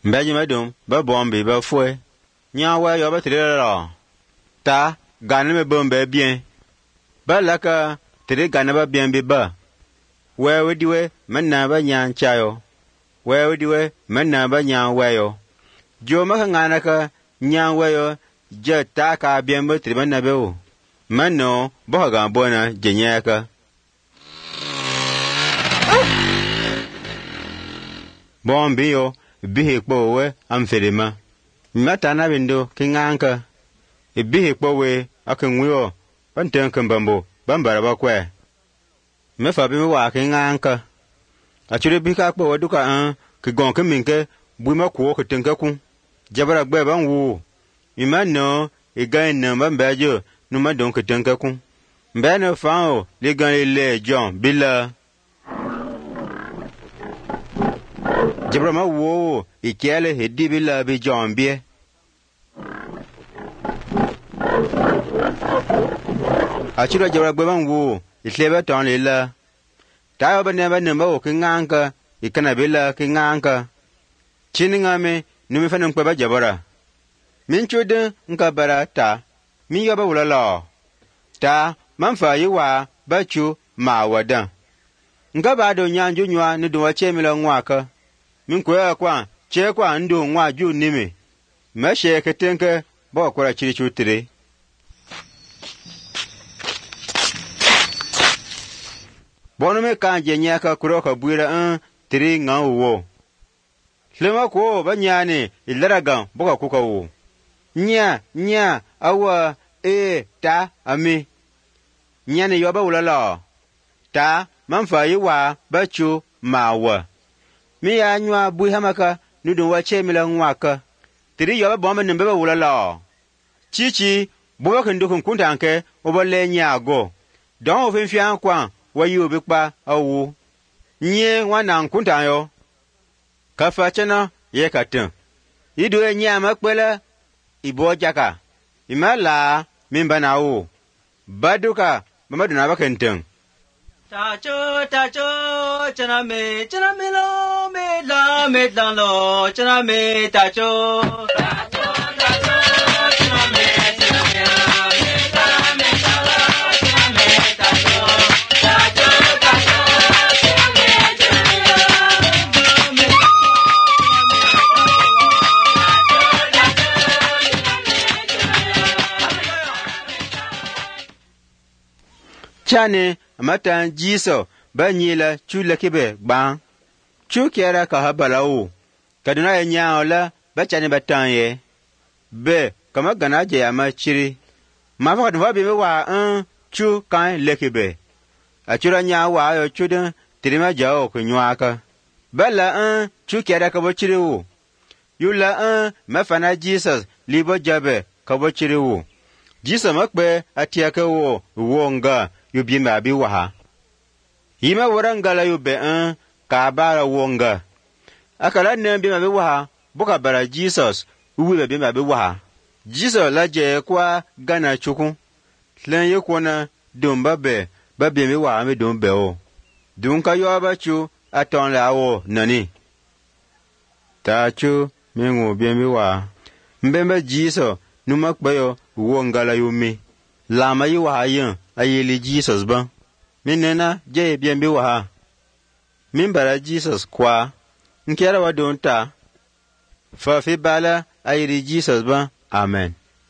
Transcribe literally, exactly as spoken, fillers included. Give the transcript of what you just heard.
Mbeji medum ba bombi ba fue. Nya wa yo ba tire la. Ta gane me bombe bien. Ba laka tire gane ba bien bi ba. We we diwe menna ba nya chayo. We we diwe menna ba nya weyo. Jo ma ngana ka nya weyo je ta ka bien ba tire menna be o. Manno bo ga bona jenyaka. Bombi yo bihi kpo we amferema. Mata na bindo kinganka. E bihi kpo we akenwiyo banten kambambo bambara bakwe. Mefa bi wa kinganka. Achure bika kpo waduka an ki gonke minke buima ko ko tenka ku. Jabara gbe ban wu. Imano e gain na bambajo numa don ko tenka ku. Mbana fao le gan le John bila. Jabra ma wo ikele hedi bila bi John bie. Achira jabra gbeban wo itlebe ton le la. Ta ba ne ba ne ba o kinganka ikana bila kinganka. Chininga me numi fanan kwa ba jabara. Min chude nka bara ta. Mi yoba wulala. Ta manfa yiwa ba chu ma wadan. Nga ba do nyanju nywa ni do wache mila nwaka. Min kwa kwa che kwa ndo nwa ju nime. Ma she ketenke ba kwa chiri chutire. Bono me kanje nyaka kuroka buira an tiri nga uwo. Hlema ko ba nyane ilaragan boka kuka wo. Nya nya awa e ta ami. Nyane yoba ulala. Ta manfa yiwa bachu mawa. Mi ya nywa bui hamaka nudun wache mila nwaka. Tiri yoba bomba nembeba ulala. Chichi boba kendukun kuntanke obole nyago. Don ofin fiyan kwa wayi obikpa awu. Nye wana nkuntanyo. Kafa chena ye katin. Idu e nye makpele ibo jaka. Imala mimba na u. Baduka mamadu na bakenten. Tacho tacho chana me chana me lo me la me la lo chana me tacho. Tacho tacho chana me chana me la me la me la lo chana me tacho. Tacho tacho chana me chana me la me Chane amatan jiso banyila chula kibe bang. Chu kiara ka habala u. Kaduna ya nyaola bachane batanye. Be kama gana je ama chiri. Mafa kadwa bibe wa an chu kan lekibe. Achura nya wa yo chudun tirima jao kunywaka. Bala an chu kiara ka bochiri u. Yula an mafana Jesus libo jabe ka bochiri u. Jesus makbe atiaka wo wonga yubima bi waha. Yima warangala yube an ka bara wonga. Akala nembi ma bi waha boka bara Jesus uwe bi ma bi waha. Jesus la je kwa gana chuku. Tlen ye kona dumba be ba bi mi waha mi dumbe o. Dunka yo ba chu aton la o nani. Ta chu mi ngu bi mi waha. Mbembe Jesus numak bayo wongala yumi. Lama yi waha yin ayeli Jesus ban. Minena je biembi waha. Min bara Jesus kwa. Nkera wa donta. Fa fi bala ayeli Jesus ban. Amen.